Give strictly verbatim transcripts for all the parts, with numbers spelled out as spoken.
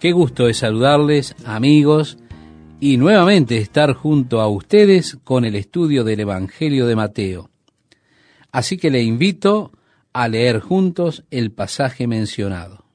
Qué gusto es saludarles, amigos, y nuevamente estar junto a ustedes con el estudio del Evangelio de Mateo. Así que le invito a leer juntos el pasaje mencionado.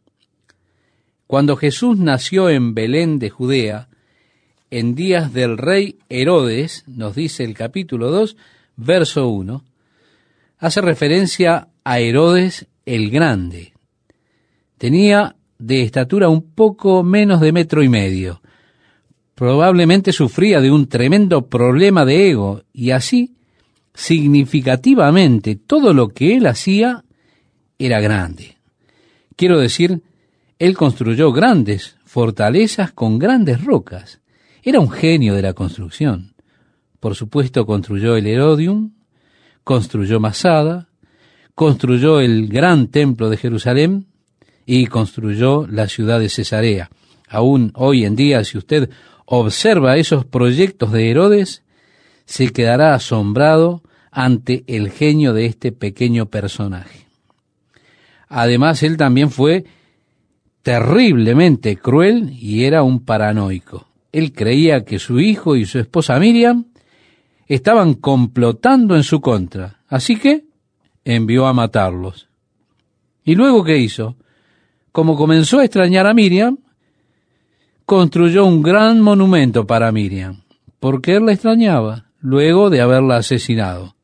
Cuando Jesús nació en Belén de Judea, en días del rey Herodes, nos dice el capítulo dos, verso uno, hace referencia a Herodes el Grande. Tenía de estatura un poco menos de metro y medio. Probablemente sufría de un tremendo problema de ego, y así, significativamente, todo lo que él hacía era grande. Quiero decir, él construyó grandes fortalezas con grandes rocas. Era un genio de la construcción. Por supuesto, construyó el Herodium, construyó Masada, construyó el gran templo de Jerusalén y construyó la ciudad de Cesarea. Aún hoy en día, si usted observa esos proyectos de Herodes, se quedará asombrado ante el genio de este pequeño personaje. Además, él también fue terriblemente cruel y era un paranoico. Él creía que su hijo y su esposa Miriam estaban complotando en su contra, así que envió a matarlos. ¿Y luego qué hizo? Como comenzó a extrañar a Miriam, construyó un gran monumento para Miriam, porque él la extrañaba, luego de haberla asesinado.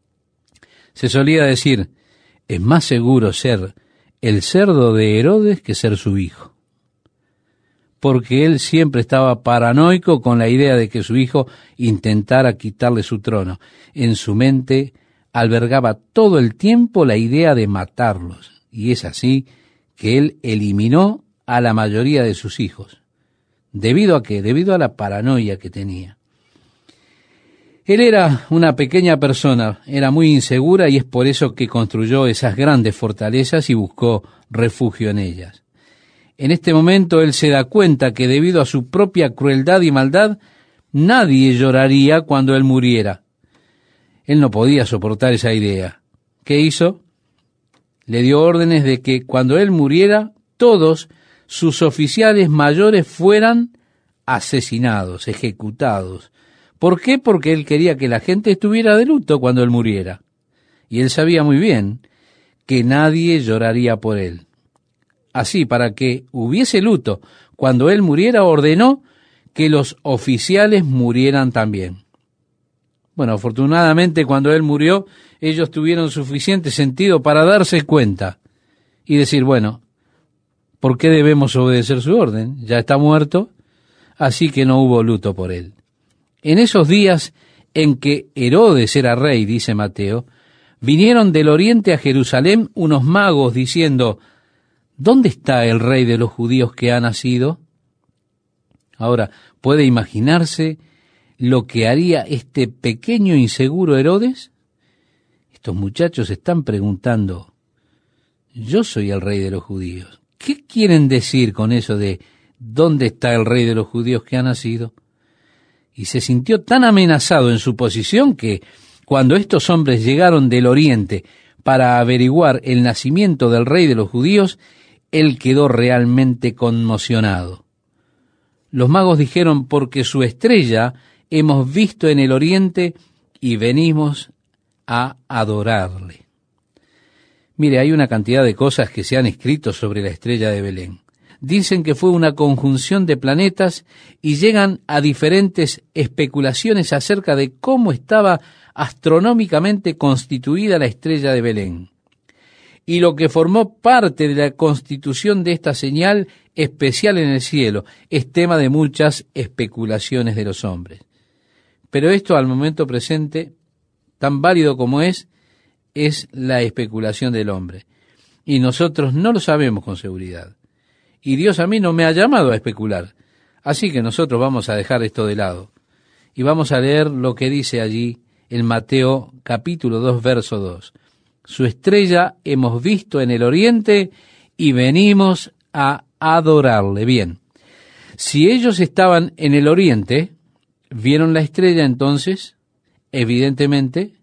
Se solía decir, es más seguro ser el cerdo de Herodes que ser su hijo, porque él siempre estaba paranoico con la idea de que su hijo intentara quitarle su trono. En su mente albergaba todo el tiempo la idea de matarlos, y es así que él eliminó a la mayoría de sus hijos. ¿Debido a qué? Debido a la paranoia que tenía. Él era una pequeña persona, era muy insegura y es por eso que construyó esas grandes fortalezas y buscó refugio en ellas. En este momento él se da cuenta que debido a su propia crueldad y maldad, nadie lloraría cuando él muriera. Él no podía soportar esa idea. ¿Qué hizo? Le dio órdenes de que cuando él muriera, todos sus oficiales mayores fueran asesinados, ejecutados. ¿Por qué? Porque él quería que la gente estuviera de luto cuando él muriera. Y él sabía muy bien que nadie lloraría por él. Así, para que hubiese luto cuando él muriera, ordenó que los oficiales murieran también. Bueno, afortunadamente cuando él murió, ellos tuvieron suficiente sentido para darse cuenta y decir, bueno, ¿por qué debemos obedecer su orden? Ya está muerto, así que no hubo luto por él. En esos días en que Herodes era rey, dice Mateo, vinieron del oriente a Jerusalén unos magos diciendo, ¿dónde está el rey de los judíos que ha nacido? Ahora, ¿puede imaginarse lo que haría este pequeño inseguro Herodes? Estos muchachos están preguntando, yo soy el rey de los judíos. ¿Qué quieren decir con eso de dónde está el rey de los judíos que ha nacido? Y se sintió tan amenazado en su posición que cuando estos hombres llegaron del oriente para averiguar el nacimiento del rey de los judíos, él quedó realmente conmocionado. Los magos dijeron, porque su estrella hemos visto en el oriente y venimos a adorarle. Mire, hay una cantidad de cosas que se han escrito sobre la estrella de Belén. Dicen que fue una conjunción de planetas y llegan a diferentes especulaciones acerca de cómo estaba astronómicamente constituida la estrella de Belén. Y lo que formó parte de la constitución de esta señal especial en el cielo es tema de muchas especulaciones de los hombres. Pero esto al momento presente, tan válido como es, es la especulación del hombre. Y nosotros no lo sabemos con seguridad. Y Dios a mí no me ha llamado a especular. Así que nosotros vamos a dejar esto de lado. Y vamos a leer lo que dice allí en Mateo capítulo dos, verso dos. Su estrella hemos visto en el oriente y venimos a adorarle. Bien, si ellos estaban en el oriente, vieron la estrella, entonces, evidentemente,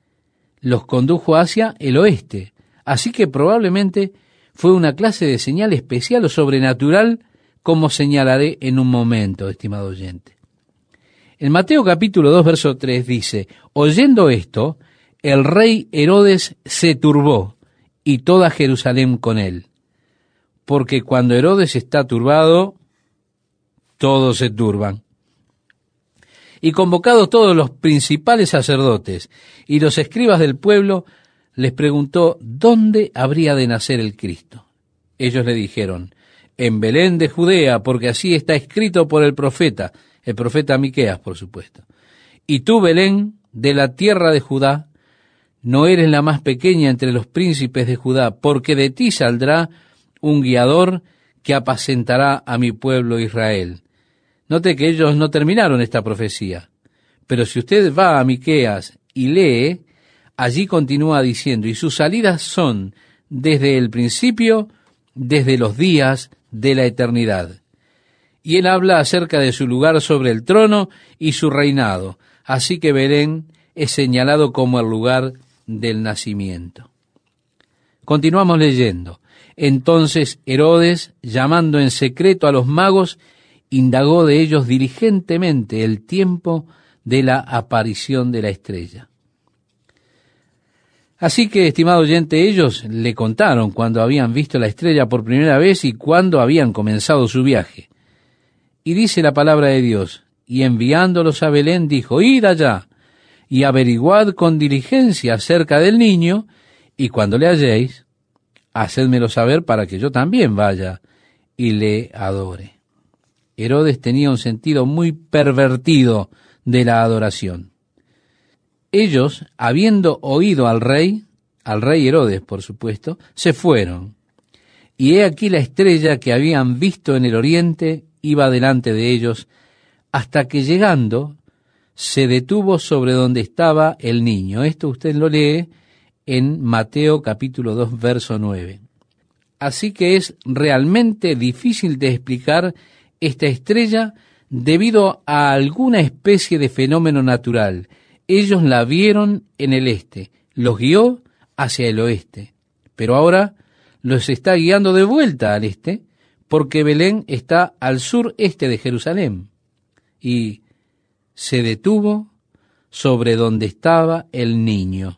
los condujo hacia el oeste. Así que probablemente fue una clase de señal especial o sobrenatural como señalaré en un momento, estimado oyente. En Mateo capítulo dos, verso tres dice, oyendo esto, el rey Herodes se turbó, y toda Jerusalén con él. Porque cuando Herodes está turbado, todos se turban. Y convocados todos los principales sacerdotes y los escribas del pueblo, les preguntó dónde habría de nacer el Cristo. Ellos le dijeron, en Belén de Judea, porque así está escrito por el profeta, el profeta Miqueas, por supuesto. Y tú, Belén, de la tierra de Judá, no eres la más pequeña entre los príncipes de Judá, porque de ti saldrá un guiador que apacentará a mi pueblo Israel. Note que ellos no terminaron esta profecía, pero si usted va a Miqueas y lee, allí continúa diciendo, y sus salidas son desde el principio, desde los días de la eternidad. Y él habla acerca de su lugar sobre el trono y su reinado, así que Belén es señalado como el lugar del nacimiento. Continuamos leyendo. Entonces Herodes, llamando en secreto a los magos, indagó de ellos diligentemente el tiempo de la aparición de la estrella. Así que, estimado oyente, ellos le contaron cuando habían visto la estrella por primera vez y cuándo habían comenzado su viaje. Y dice la palabra de Dios, y enviándolos a Belén dijo, id allá y averiguad con diligencia acerca del niño, y cuando le halléis, hacedmelo saber para que yo también vaya y le adore. Herodes tenía un sentido muy pervertido de la adoración. Ellos, habiendo oído al rey, al rey Herodes, por supuesto, se fueron. Y he aquí la estrella que habían visto en el oriente iba delante de ellos, hasta que llegando se detuvo sobre donde estaba el niño. Esto usted lo lee en Mateo capítulo dos, verso nueve. Así que es realmente difícil de explicar esta estrella debido a alguna especie de fenómeno natural. Ellos la vieron en el este, los guió hacia el oeste, pero ahora los está guiando de vuelta al este, porque Belén está al sureste de Jerusalén, y se detuvo sobre donde estaba el niño.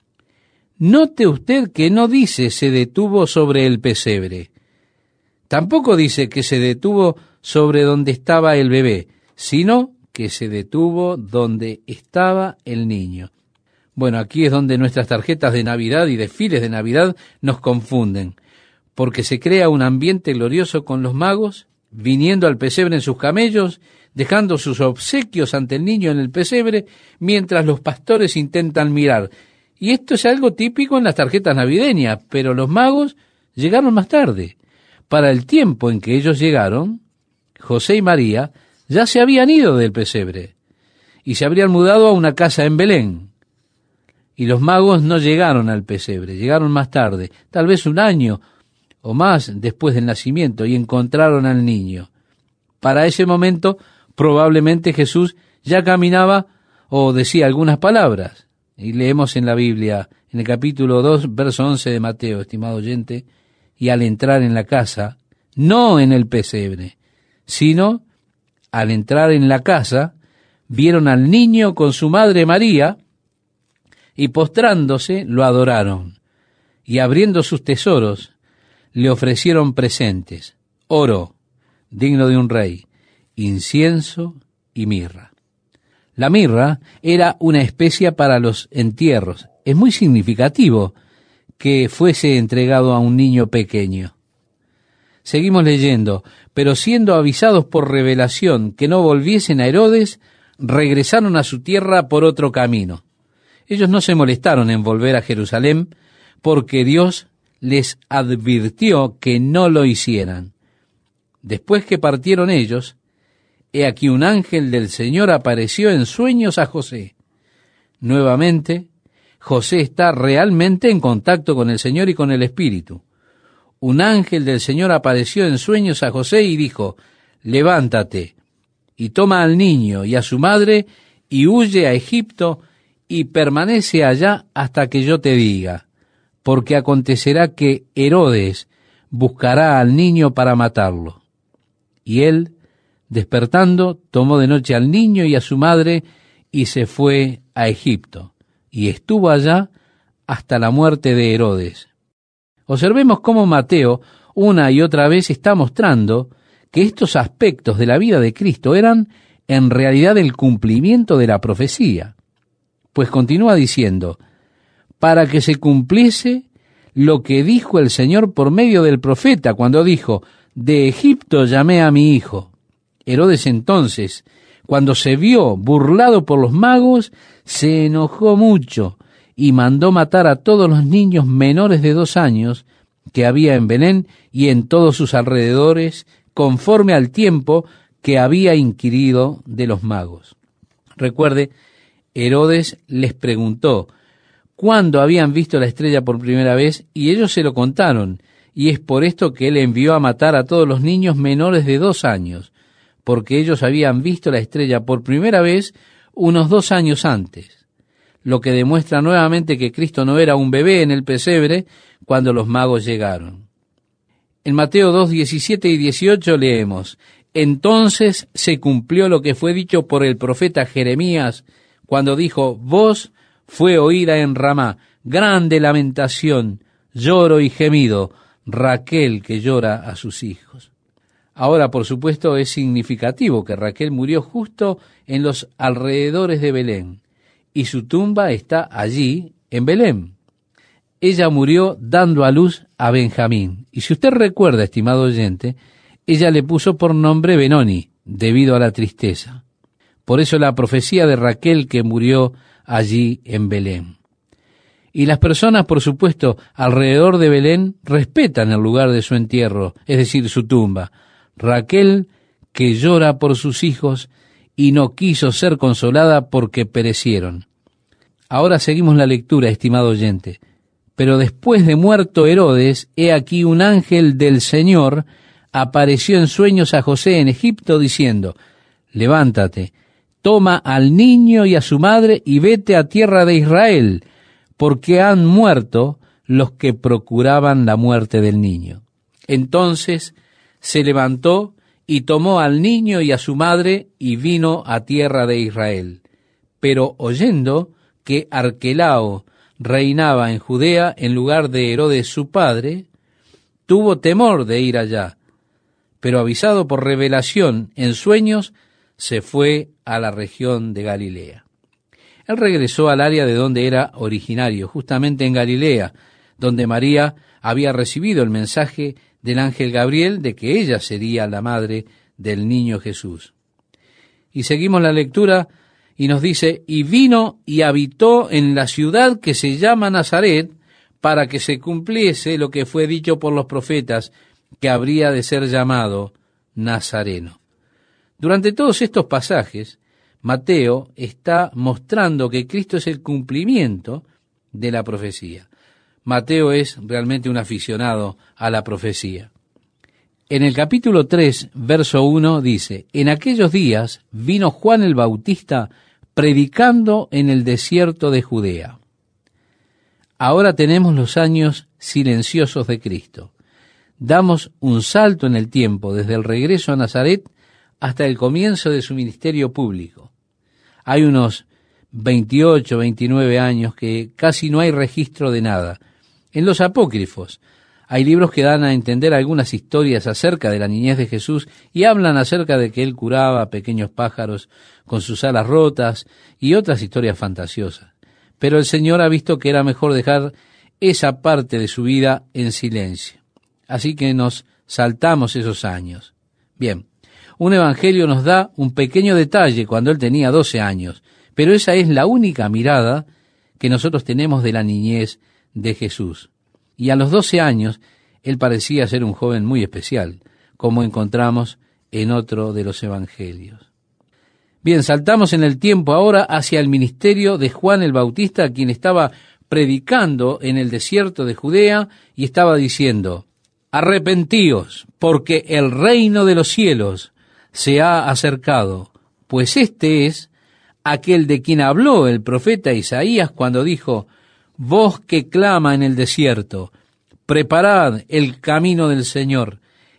Note usted que no dice se detuvo sobre el pesebre, tampoco dice que se detuvo sobre donde estaba el bebé, sino que se detuvo donde estaba el niño. Bueno, aquí es donde nuestras tarjetas de Navidad y desfiles de Navidad nos confunden, porque se crea un ambiente glorioso con los magos, viniendo al pesebre en sus camellos, dejando sus obsequios ante el niño en el pesebre, mientras los pastores intentan mirar. Y esto es algo típico en las tarjetas navideñas, pero los magos llegaron más tarde. Para el tiempo en que ellos llegaron, José y María ya se habían ido del pesebre y se habrían mudado a una casa en Belén. Y los magos no llegaron al pesebre, llegaron más tarde, tal vez un año o más después del nacimiento, y encontraron al niño. Para ese momento, probablemente Jesús ya caminaba o decía algunas palabras. Y leemos en la Biblia, en el capítulo dos, verso once de Mateo, estimado oyente, y al entrar en la casa, no en el pesebre, sino al entrar en la casa, vieron al niño con su madre María, y postrándose lo adoraron, y abriendo sus tesoros, le ofrecieron presentes, oro, digno de un rey, incienso y mirra. La mirra era una especia para los entierros. Es muy significativo que fuese entregado a un niño pequeño. Seguimos leyendo, pero siendo avisados por revelación que no volviesen a Herodes, regresaron a su tierra por otro camino. Ellos no se molestaron en volver a Jerusalén porque Dios les advirtió que no lo hicieran. Después que partieron ellos, he aquí un ángel del Señor apareció en sueños a José. Nuevamente, José está realmente en contacto con el Señor y con el Espíritu. Un ángel del Señor apareció en sueños a José y dijo, levántate y toma al niño y a su madre y huye a Egipto y permanece allá hasta que yo te diga, porque acontecerá que Herodes buscará al niño para matarlo. Y él, despertando, tomó de noche al niño y a su madre y se fue a Egipto, y estuvo allá hasta la muerte de Herodes. Observemos cómo Mateo una y otra vez está mostrando que estos aspectos de la vida de Cristo eran en realidad el cumplimiento de la profecía, pues continúa diciendo, para que se cumpliese lo que dijo el Señor por medio del profeta cuando dijo, de Egipto llamé a mi hijo. Herodes entonces, cuando se vio burlado por los magos, se enojó mucho y mandó matar a todos los niños menores de dos años que había en Belén y en todos sus alrededores, conforme al tiempo que había inquirido de los magos. Recuerde, Herodes les preguntó cuándo habían visto la estrella por primera vez, y ellos se lo contaron, y es por esto que él envió a matar a todos los niños menores de dos años, porque ellos habían visto la estrella por primera vez unos dos años antes, lo que demuestra nuevamente que Cristo no era un bebé en el pesebre cuando los magos llegaron. En Mateo dos, diecisiete y dieciocho leemos, entonces se cumplió lo que fue dicho por el profeta Jeremías, cuando dijo, voz fue oída en Ramá, grande lamentación, lloro y gemido, Raquel que llora a sus hijos. Ahora, por supuesto, es significativo que Raquel murió justo en los alrededores de Belén, y su tumba está allí, en Belén. Ella murió dando a luz a Benjamín, y si usted recuerda, estimado oyente, ella le puso por nombre Benoni, debido a la tristeza. Por eso la profecía de Raquel que murió allí en Belén. Y las personas, por supuesto, alrededor de Belén respetan el lugar de su entierro, es decir, su tumba. Raquel que llora por sus hijos y no quiso ser consolada porque perecieron. Ahora seguimos la lectura, estimado oyente. Pero después de muerto Herodes, he aquí un ángel del Señor apareció en sueños a José en Egipto diciendo, levántate, toma al niño y a su madre y vete a tierra de Israel, porque han muerto los que procuraban la muerte del niño. Entonces se levantó y tomó al niño y a su madre y vino a tierra de Israel. Pero oyendo que Arquelao reinaba en Judea en lugar de Herodes su padre, tuvo temor de ir allá, pero avisado por revelación en sueños, se fue a la región de Galilea. Él regresó al área de donde era originario, justamente en Galilea, donde María había recibido el mensaje del ángel Gabriel de que ella sería la madre del niño Jesús. Y seguimos la lectura y nos dice, y vino y habitó en la ciudad que se llama Nazaret, para que se cumpliese lo que fue dicho por los profetas, que habría de ser llamado Nazareno. Durante todos estos pasajes, Mateo está mostrando que Cristo es el cumplimiento de la profecía. Mateo es realmente un aficionado a la profecía. En el capítulo tres, verso uno, dice, en aquellos días vino Juan el Bautista predicando en el desierto de Judea. Ahora tenemos los años silenciosos de Cristo. Damos un salto en el tiempo desde el regreso a Nazaret hasta el comienzo de su ministerio público. Hay unos veintiocho, veintinueve años que casi no hay registro de nada. En los apócrifos hay libros que dan a entender algunas historias acerca de la niñez de Jesús y hablan acerca de que él curaba a pequeños pájaros con sus alas rotas y otras historias fantasiosas. Pero el Señor ha visto que era mejor dejar esa parte de su vida en silencio. Así que nos saltamos esos años. Bien, un evangelio nos da un pequeño detalle cuando él tenía doce años, pero esa es la única mirada que nosotros tenemos de la niñez de Jesús. Y a los doce años, él parecía ser un joven muy especial, como encontramos en otro de los evangelios. Bien, saltamos en el tiempo ahora hacia el ministerio de Juan el Bautista, quien estaba predicando en el desierto de Judea y estaba diciendo, arrepentíos, porque el reino de los cielos se ha acercado, pues este es aquel de quien habló el profeta Isaías cuando dijo, voz que clama en el desierto, preparad el camino del Señor,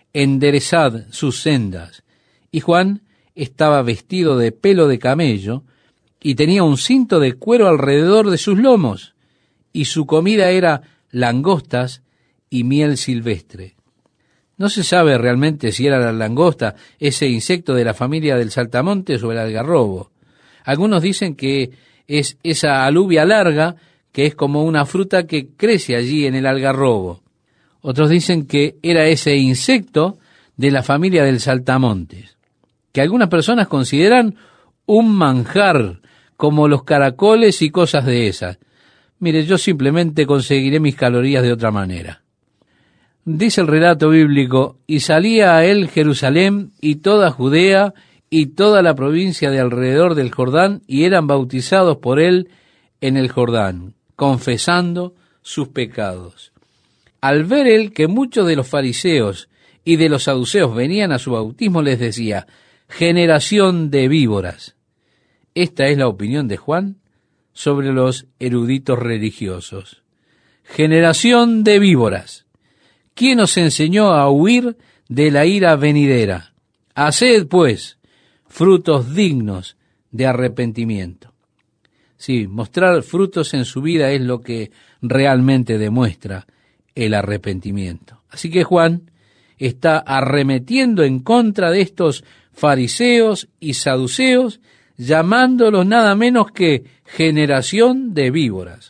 enderezad sus sendas. Y Juan estaba vestido de pelo de camello y tenía un cinto de cuero alrededor de sus lomos, y su comida era langostas y miel silvestre. No se sabe realmente si era la langosta, ese insecto de la familia del saltamontes, o el algarrobo. Algunos dicen que es esa alubia larga que es como una fruta que crece allí en el algarrobo. Otros dicen que era ese insecto de la familia del saltamontes, que algunas personas consideran un manjar, como los caracoles y cosas de esas. Mire, yo simplemente conseguiré mis calorías de otra manera. Dice el relato bíblico, y salía a él Jerusalén y toda Judea y toda la provincia de alrededor del Jordán, y eran bautizados por él en el Jordán, confesando sus pecados. Al ver él que muchos de los fariseos y de los saduceos venían a su bautismo, les decía: generación de víboras. Esta es la opinión de Juan sobre los eruditos religiosos. Generación de víboras. ¿Quién os enseñó a huir de la ira venidera? Haced, pues, frutos dignos de arrepentimiento. Sí, mostrar frutos en su vida es lo que realmente demuestra el arrepentimiento. Así que Juan está arremetiendo en contra de estos fariseos y saduceos, llamándolos nada menos que generación de víboras.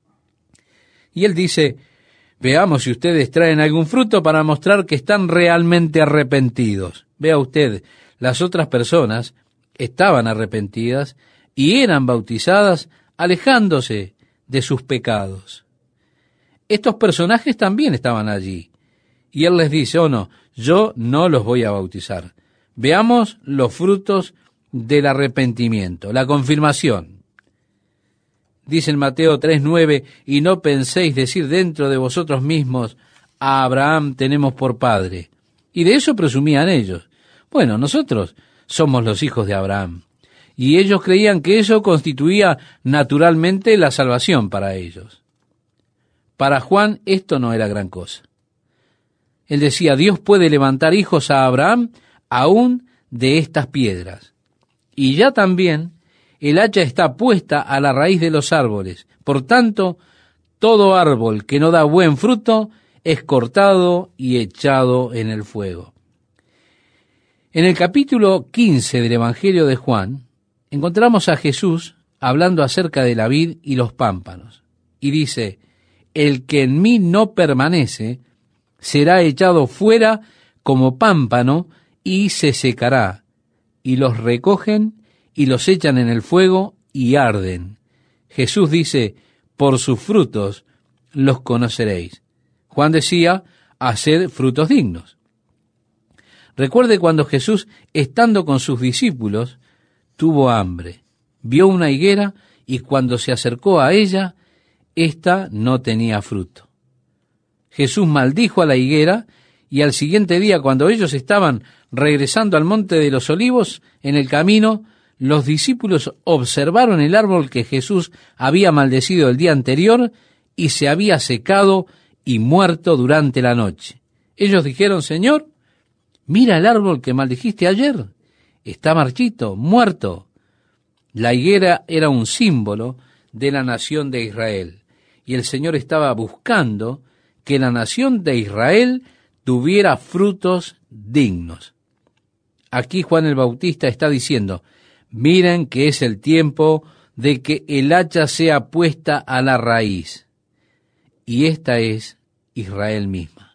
Y él dice: veamos si ustedes traen algún fruto para mostrar que están realmente arrepentidos. Vea usted, las otras personas estaban arrepentidas y eran bautizadas alejándose de sus pecados. Estos personajes también estaban allí. Y él les dice: oh no, yo no los voy a bautizar. Veamos los frutos del arrepentimiento, la confirmación. Dice en Mateo tres nueve, y no penséis decir dentro de vosotros mismos: a Abraham tenemos por padre. Y de eso presumían ellos. Bueno, nosotros somos los hijos de Abraham. Y ellos creían que eso constituía naturalmente la salvación para ellos. Para Juan esto no era gran cosa. Él decía: Dios puede levantar hijos a Abraham aún de estas piedras. Y ya también el hacha está puesta a la raíz de los árboles. Por tanto, todo árbol que no da buen fruto es cortado y echado en el fuego. En el capítulo quince del Evangelio de Juan, encontramos a Jesús hablando acerca de la vid y los pámpanos. Y dice: el que en mí no permanece será echado fuera como pámpano y se secará, y los recogen y los echan en el fuego y arden. Jesús dice: por sus frutos los conoceréis. Juan decía: haced frutos dignos. Recuerde cuando Jesús, estando con sus discípulos, tuvo hambre. Vio una higuera y cuando se acercó a ella, ésta no tenía fruto. Jesús maldijo a la higuera, y al siguiente día, cuando ellos estaban regresando al monte de los olivos, en el camino, los discípulos observaron el árbol que Jesús había maldecido el día anterior y se había secado y muerto durante la noche. Ellos dijeron: Señor, mira el árbol que maldijiste ayer. Está marchito, muerto. La higuera era un símbolo de la nación de Israel, y el Señor estaba buscando que la nación de Israel tuviera frutos dignos. Aquí Juan el Bautista está diciendo: miren que es el tiempo de que el hacha sea puesta a la raíz. Y esta es Israel misma.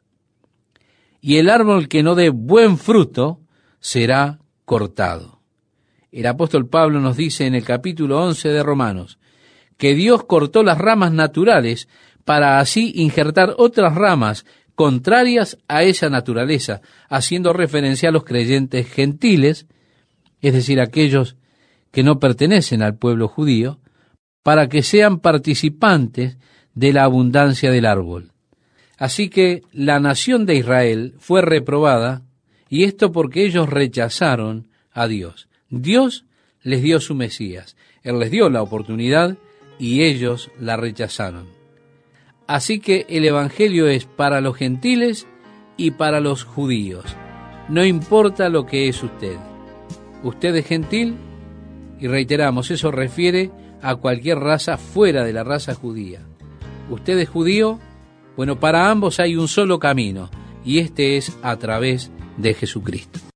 Y el árbol que no dé buen fruto será cortado. El apóstol Pablo nos dice en el capítulo once de Romanos que Dios cortó las ramas naturales para así injertar otras ramas contrarias a esa naturaleza, haciendo referencia a los creyentes gentiles, es decir, aquellos que no pertenecen al pueblo judío, para que sean participantes de la abundancia del árbol. Así que la nación de Israel fue reprobada, y esto porque ellos rechazaron a Dios. Dios les dio su Mesías, Él les dio la oportunidad y ellos la rechazaron. Así que el Evangelio es para los gentiles y para los judíos. No importa lo que es usted. Usted es gentil, y reiteramos, eso refiere a cualquier raza fuera de la raza judía. Usted es judío, bueno, para ambos hay un solo camino, y este es a través de Jesucristo.